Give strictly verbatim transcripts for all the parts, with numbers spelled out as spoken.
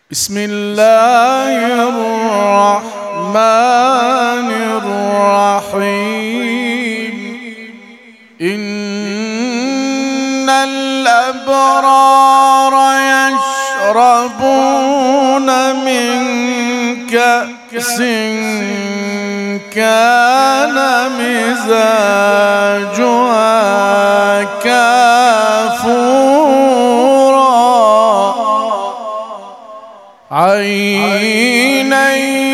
بسم الله الرحمن الرحيم. إن الأبرار يشربون من كأس كان مزاجها كافورا عينا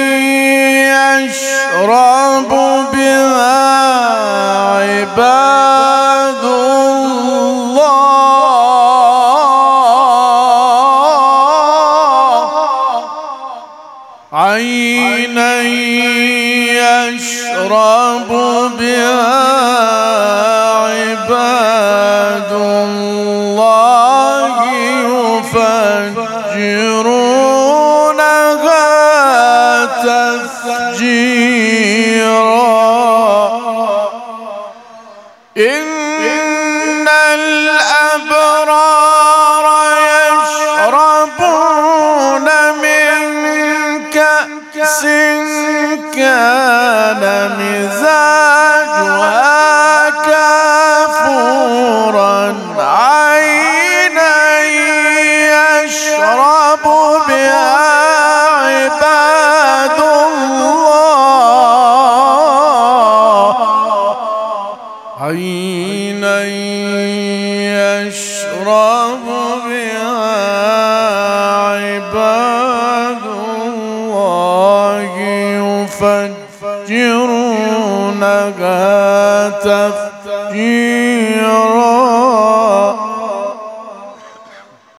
يشرب بها عباد الله عينا يشرب بها